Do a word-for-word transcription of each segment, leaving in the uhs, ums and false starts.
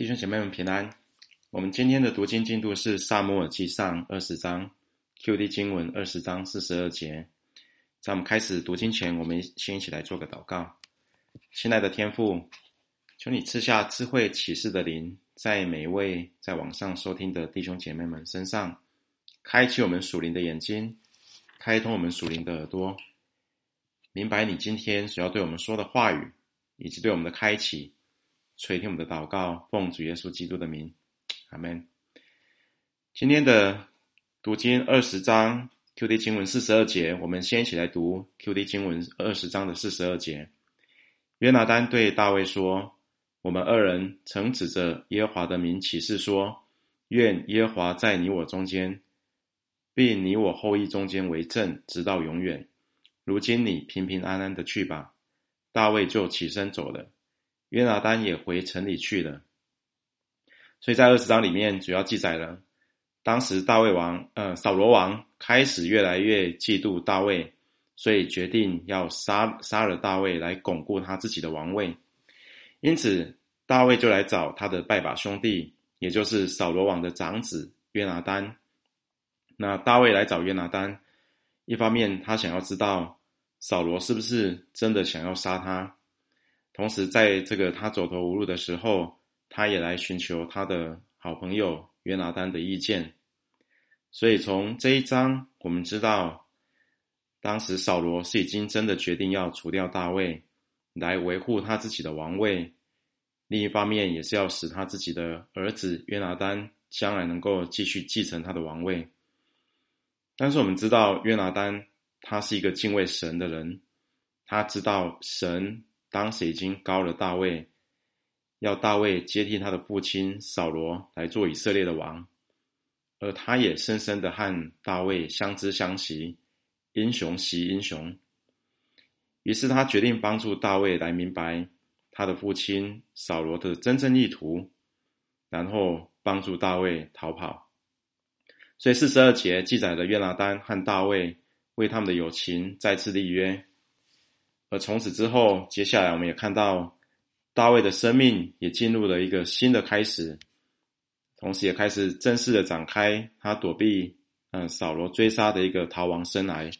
弟兄姐妹们平安。我们今天的读经进度是撒母耳记上二十章 Q D 经文二十章四十二节。在我们开始读经前，我们先一起来做个祷告。亲爱的天父，求你赐下智慧启示的灵，在每一位在网上收听的弟兄姐妹们身上，开启我们属灵的眼睛，开通我们属灵的耳朵，明白你今天所要对我们说的话语，以及对我们的开启。垂听我们的祷告，奉主耶稣基督的名，阿们。今天的读经二十章 Q D 经文四十二节，我们先一起来读 Q D 经文二十章的四十二节。约拿单对大卫说，我们二人曾指着耶和华的名起誓说，愿耶和华在你我中间，并你我后裔中间为证，直到永远。如今你平平安安的去吧。大卫就起身走了，约拿单也回城里去了。所以在二十章里面主要记载了当时大卫王呃扫罗王开始越来越嫉妒大卫，所以决定要杀杀了大卫来巩固他自己的王位。因此大卫就来找他的拜把兄弟，也就是扫罗王的长子约拿单。那大卫来找约拿单，一方面他想要知道扫罗是不是真的想要杀他，同时在这个他走投无路的时候，他也来寻求他的好朋友约拿单的意见。所以从这一章我们知道，当时扫罗是已经真的决定要除掉大卫，来维护他自己的王位，另一方面也是要使他自己的儿子约拿单将来能够继续继承他的王位。但是我们知道约拿单他是一个敬畏神的人，他知道神当时已经膏了大卫，要大卫接替他的父亲扫罗来做以色列的王，而他也深深的和大卫相知相惜，英雄惜英雄。于是他决定帮助大卫来明白他的父亲扫罗的真正意图，然后帮助大卫逃跑。所以四十二节记载了约拿单和大卫为他们的友情再次立约。而从此之后，接下来我们也看到大卫的生命也进入了一个新的开始，同时也开始正式的展开他躲避嗯扫罗追杀的一个逃亡生涯。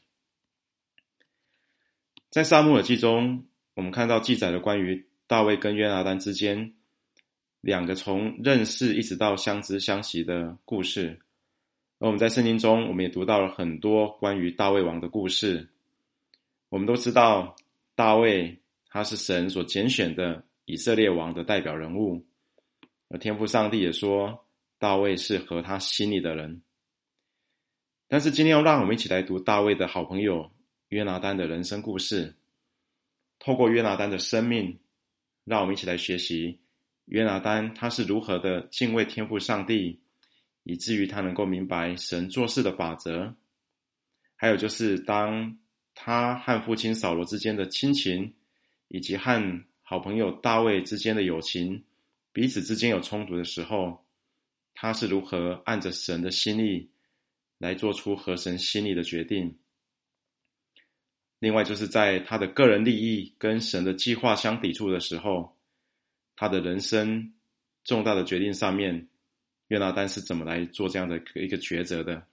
在撒母耳记中，我们看到记载了关于大卫跟约拿单之间两个从认识一直到相知相惜的故事。而我们在圣经中，我们也读到了很多关于大卫王的故事。我们都知道大卫他是神所拣选的以色列王的代表人物，而天父上帝也说大卫是合他心意的人。但是今天要让我们一起来读大卫的好朋友约拿单的人生故事，透过约拿单的生命，让我们一起来学习约拿单他是如何的敬畏天父上帝，以至于他能够明白神做事的法则。还有就是当他和父亲扫罗之间的亲情，以及和好朋友大卫之间的友情，彼此之间有冲突的时候，他是如何按着神的心意来做出合神心意的决定。另外就是在他的个人利益跟神的计划相抵触的时候，他的人生重大的决定上面，约拿单是怎么来做这样的一个抉择的。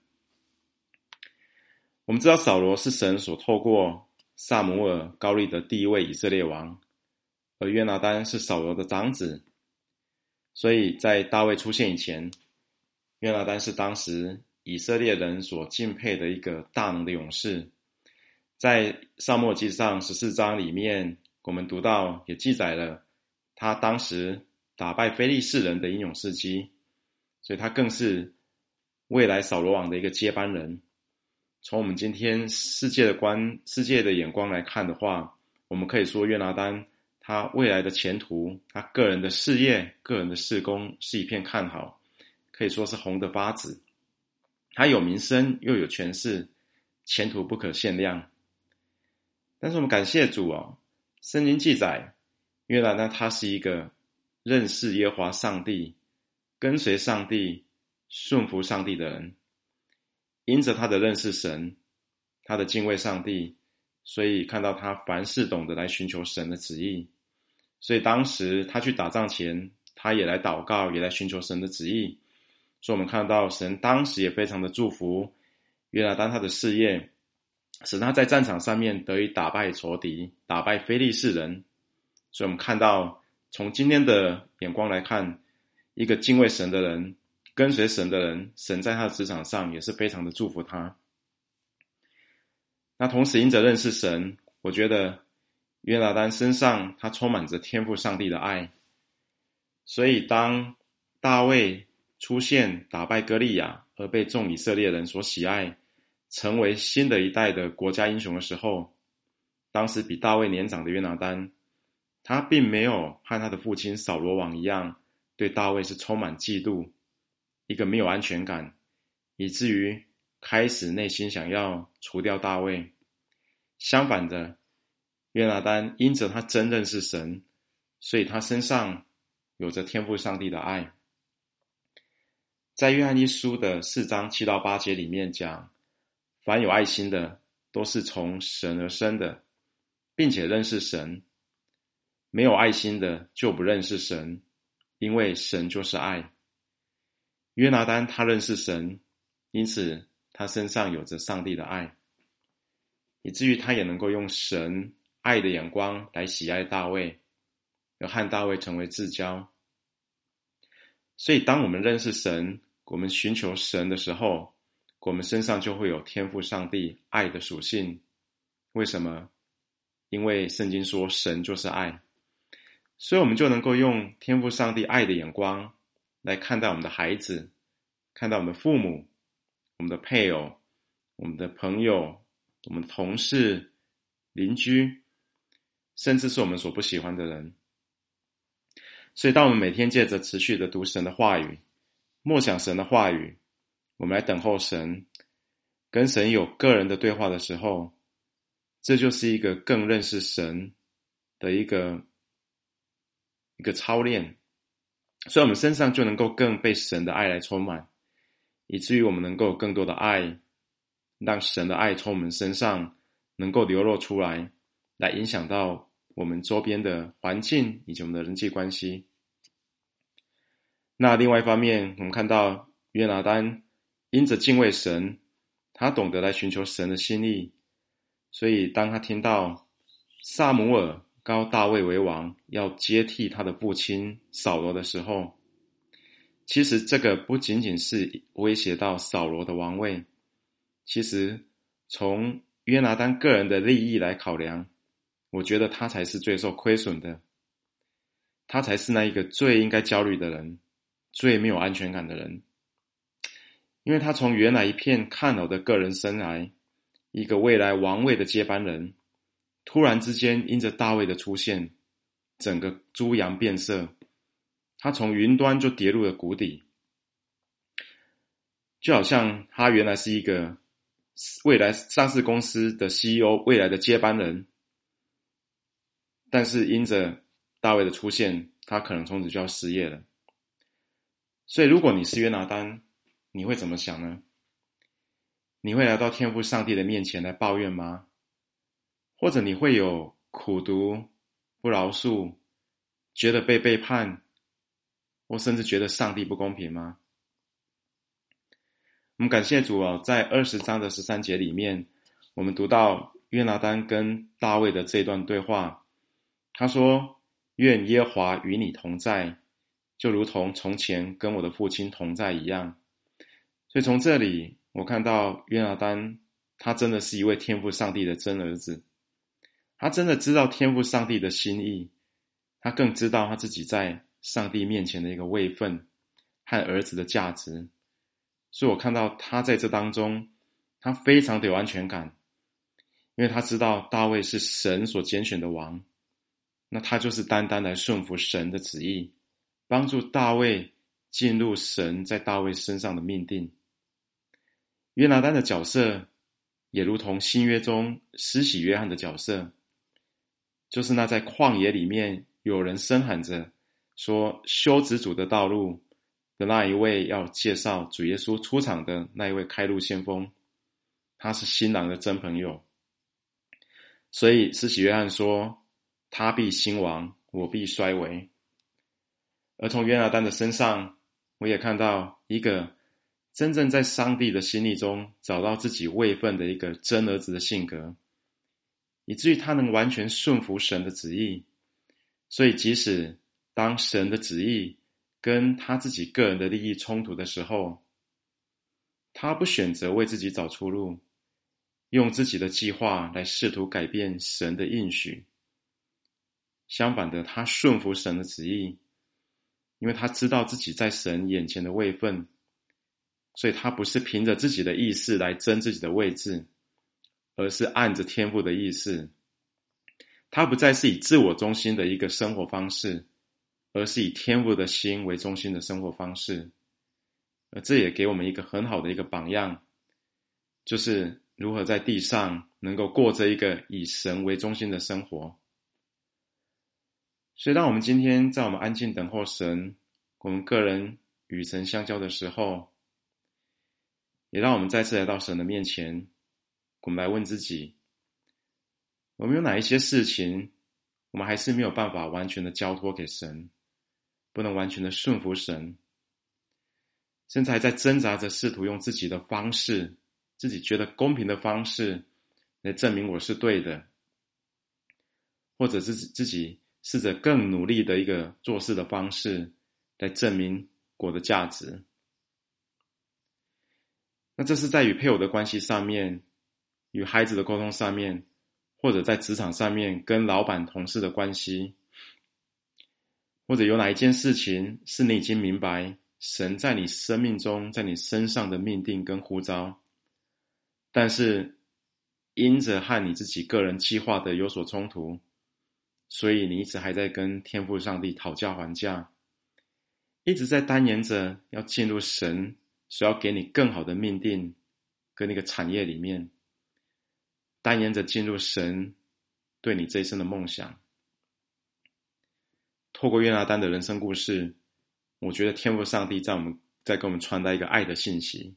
我们知道扫罗是神所透过撒母耳膏立的第一位以色列王，而约拿单是扫罗的长子，所以在大卫出现以前，约拿单是当时以色列人所敬佩的一个大能的勇士。在撒母耳记上十四章里面，我们读到也记载了他当时打败非利士人的英勇事迹，所以他更是未来扫罗王的一个接班人。从我们今天世界的观世界的眼光来看的话，我们可以说约拿单他未来的前途，他个人的事业，个人的事工是一片看好，可以说是红得发紫。他有名声又有权势，前途不可限量。但是我们感谢主哦，圣经记载约拿单他是一个认识耶和华上帝，跟随上帝，顺服上帝的人。因着他的认识神，他的敬畏上帝，所以看到他凡事懂得来寻求神的旨意。所以当时他去打仗前， 他也来祷告，也来寻求神的旨意。所以我们看到神当时也非常的祝福约拿单他的事业，使他在战场上面得以打败仇敌，打败非利士人。所以我们看到从今天的眼光来看，一个敬畏神的人，跟随神的人，神在他的职场上也是非常的祝福他。那同时因着认识神，我觉得约拿单身上他充满着天父上帝的爱，所以当大卫出现打败歌利亚而被众以色列人所喜爱，成为新的一代的国家英雄的时候，当时比大卫年长的约拿单，他并没有和他的父亲扫罗王一样，对大卫是充满嫉妒，一个没有安全感，以至于开始内心想要除掉大卫。相反的，约拿单因着他真认识神，所以他身上有着天父上帝的爱。在约翰一书的四章七到八节里面讲，凡有爱心的都是从神而生的，并且认识神，没有爱心的就不认识神，因为神就是爱。约拿单他认识神，因此他身上有着上帝的爱，以至于他也能够用神爱的眼光来喜爱大卫，而和大卫成为至交。所以当我们认识神，我们寻求神的时候，我们身上就会有天父上帝爱的属性。为什么？因为圣经说神就是爱，所以我们就能够用天父上帝爱的眼光来看待我们的孩子，看待我们的父母，我们的配偶，我们的朋友，我们的同事、邻居，甚至是我们所不喜欢的人。所以当我们每天借着持续的读神的话语，默想神的话语，我们来等候神，跟神有个人的对话的时候，这就是一个更认识神的一个一个操练。所以我们身上就能够更被神的爱来充满，以至于我们能够有更多的爱，让神的爱从我们身上能够流露出来，来影响到我们周边的环境以及我们的人际关系。那另外一方面，我们看到约拿单因着敬畏神，他懂得来寻求神的心意，所以当他听到撒母耳膏大卫为王，要接替他的父亲扫罗的时候，其实这个不仅仅是威胁到扫罗的王位，其实从约拿单个人的利益来考量，我觉得他才是最受亏损的，他才是那一个最应该焦虑的人，最没有安全感的人。因为他从原来一片看好的个人生涯，一个未来王位的接班人，突然之间因着大卫的出现，整个猪羊变色，他从云端就跌入了谷底。就好像他原来是一个未来上市公司的 C E O， 未来的接班人，但是因着大卫的出现，他可能从此就要失业了。所以如果你是约拿单，你会怎么想呢？你会来到天父上帝的面前来抱怨吗？或者你会有苦毒、不饶恕，觉得被背叛，或甚至觉得上帝不公平吗？我们感谢主啊，在二十章的十三节里面，我们读到约拿单跟大卫的这段对话。他说，愿耶和华与你同在，就如同从前跟我的父亲同在一样。所以从这里我看到约拿单，他真的是一位天父上帝的真儿子，他真的知道天父上帝的心意，他更知道他自己在上帝面前的一个位分和儿子的价值。所以我看到他在这当中，他非常的有安全感，因为他知道大卫是神所拣选的王，那他就是单单来顺服神的旨意，帮助大卫进入神在大卫身上的命定。约拿单的角色也如同新约中施洗约翰的角色，就是那在旷野里面有人声喊着说修直主的道路的那一位，要介绍主耶稣出场的那一位开路先锋，他是新郎的真朋友。所以施洗约翰说，他必兴亡，我必衰微。 而从约拿单的身上，我也看到一个真正在上帝的心意中找到自己位分的一个真儿子的性格，以至于他能完全顺服神的旨意。所以即使当神的旨意跟他自己个人的利益冲突的时候，他不选择为自己找出路，用自己的计划来试图改变神的应许。相反的，他顺服神的旨意，因为他知道自己在神眼前的位分，所以他不是凭着自己的意识来争自己的位置，而是按着天父的意思。他不再是以自我中心的一个生活方式，而是以天父的心为中心的生活方式。而这也给我们一个很好的一个榜样，就是如何在地上能够过着一个以神为中心的生活。所以让我们今天在我们安静等候神，我们个人与神相交的时候，也让我们再次来到神的面前，我们来问自己，我们有哪一些事情我们还是没有办法完全的交托给神，不能完全的顺服神，甚至还在挣扎着试图用自己的方式，自己觉得公平的方式来证明我是对的，或者是自己试着更努力的一个做事的方式来证明我的价值。那这是在与配偶的关系上面，与孩子的沟通上面，或者在职场上面跟老板同事的关系，或者有哪一件事情是你已经明白神在你生命中，在你身上的命定跟呼召，但是因着和你自己个人计划的有所冲突，所以你一直还在跟天父上帝讨价还价，一直在单言着要进入神所要给你更好的命定跟那个产业里面，单言着进入神对你这一生的梦想。透过约拿单的人生故事，我觉得天父上帝在我们在给我们传达一个爱的信息。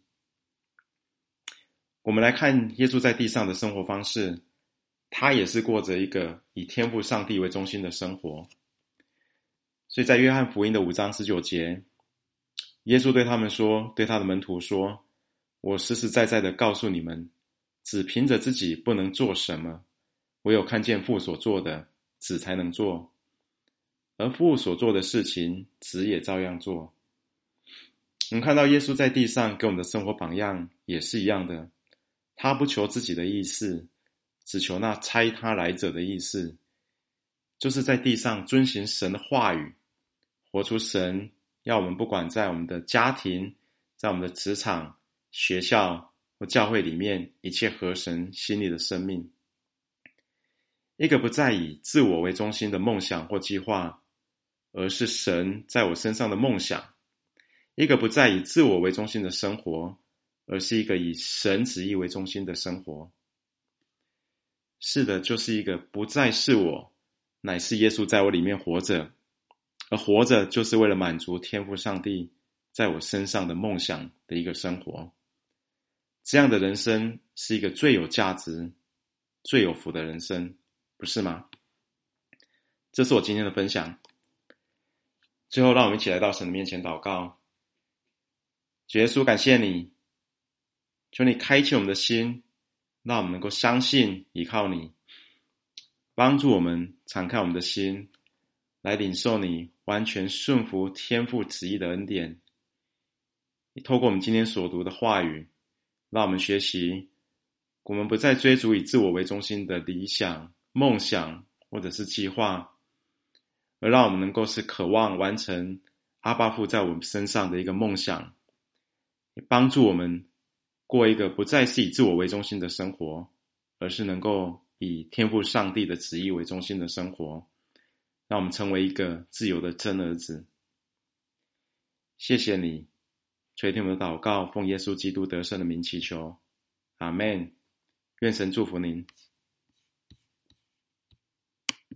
我们来看耶稣在地上的生活方式，他也是过着一个以天父上帝为中心的生活。所以在约翰福音的五章十九节，耶稣对他们说，对他的门徒说，我实实在在的告诉你们，只凭着自己不能做什么，唯有看见父所做的，子才能做。而父所做的事情，子也照样做。我们看到耶稣在地上给我们的生活榜样也是一样的，他不求自己的意思，只求那差他来者的意思，就是在地上遵行神的话语，活出神要我们不管在我们的家庭，在我们的职场、学校或教会里面一切合神心意的生命。一个不再以自我为中心的梦想或计划，而是神在我身上的梦想。一个不再以自我为中心的生活，而是一个以神旨意为中心的生活。是的，就是一个不再是我，乃是耶稣在我里面活着，而活着就是为了满足天父上帝在我身上的梦想的一个生活。这样的人生是一个最有价值、最有福的人生，不是吗？这是我今天的分享。最后，让我们一起来到神的面前祷告。主耶稣，感谢你，求你开启我们的心，让我们能够相信依靠你，帮助我们敞开我们的心，来领受你完全顺服天父旨意的恩典。你透过我们今天所读的话语，让我们学习，我们不再追逐以自我为中心的理想、梦想或者是计划，而让我们能够是渴望完成阿爸父在我们身上的一个梦想，也帮助我们过一个不再是以自我为中心的生活，而是能够以天父上帝的旨意为中心的生活，让我们成为一个自由的真儿子。谢谢你，垂听我们的祷告，奉耶稣基督得胜的名祈求，阿们。愿神祝福您。